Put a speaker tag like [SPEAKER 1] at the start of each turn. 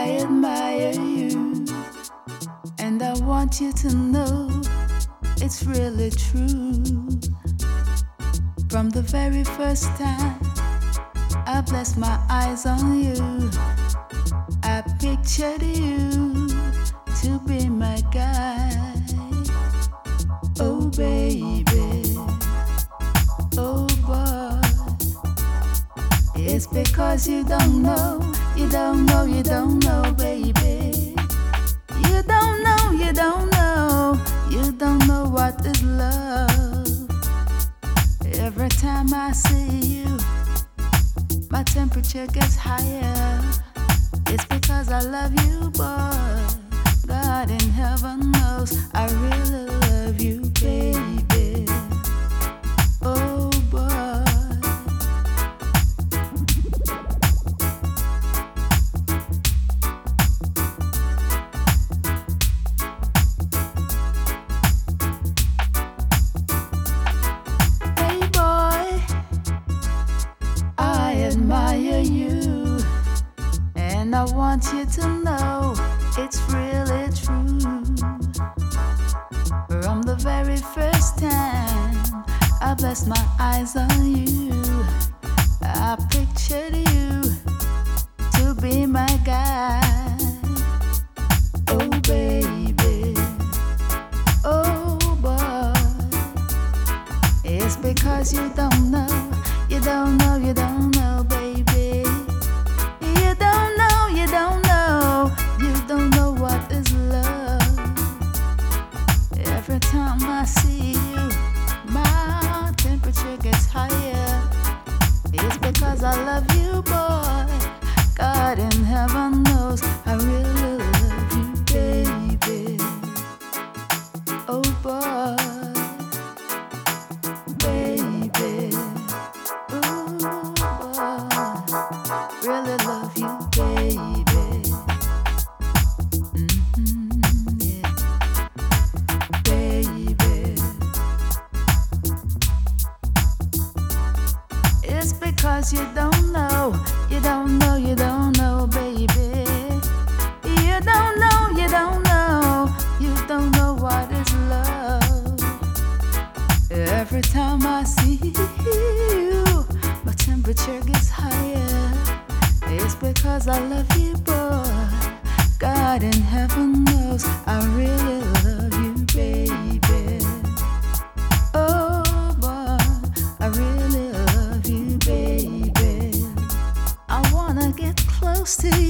[SPEAKER 1] admire you, and I want you to know it's really true. From the very first time I blessed my eyes on you, I pictured you to be my guide. Oh baby, oh boy, it's because you don't know, you don't know, you don't know, baby. You don't know, you don't know, you don't know what is love. Every time I see you, my temperature gets higher. It's because I love you, boy. God in heaven knows I really love you, baby. Oh boy. Hey boy, I admire you, and I want you to know it's really true. From the very first time I blessed my eyes on you, I pictured you to be my guide. Oh baby, oh boy, it's because you don't know, you don't know, you don't know, baby. You don't know, you don't know, you don't know what is love. Every time I see you, my temperature gets higher. It's because I love you, boy. God in heaven knows I really love you, baby. Oh boy, baby. Ooh boy, really love you, baby. Yeah. Baby, it's because you don't know, you don't know, you don't know, baby. You don't know, you don't know, you don't know what is love. Every time I see you, my temperature gets higher. It's because I love you, boy. God in heaven knows I really love you, baby. Oh boy, I really love you, baby. I wanna get close to you.